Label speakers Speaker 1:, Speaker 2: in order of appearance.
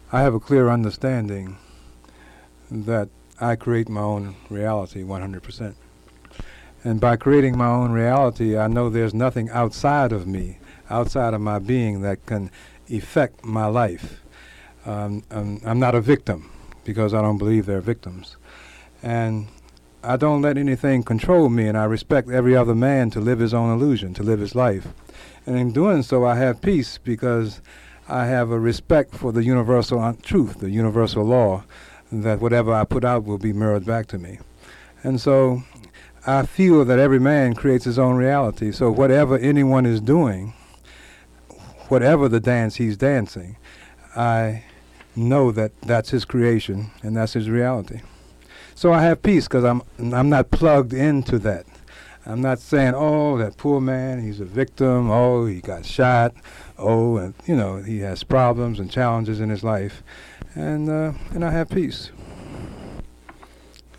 Speaker 1: I have a clear understanding that I create my own reality 100%. And by creating my own reality, I know there's nothing outside of me, outside of my being, that can affect my life. I'm not a victim because I don't believe they're victims. And I don't let anything control me, and I respect every other man to live his own illusion, to live his life. And in doing so, I have peace because I have a respect for the universal truth, the universal law, that whatever I put out will be mirrored back to me. And so I feel that every man creates his own reality. So whatever anyone is doing, whatever the dance he's dancing, I know that that's his creation and that's his reality. So I have peace because I'm not plugged into that. I'm not saying, oh, that poor man, he's a victim, oh, he got shot, oh, and he has problems and challenges in his life. And I have peace.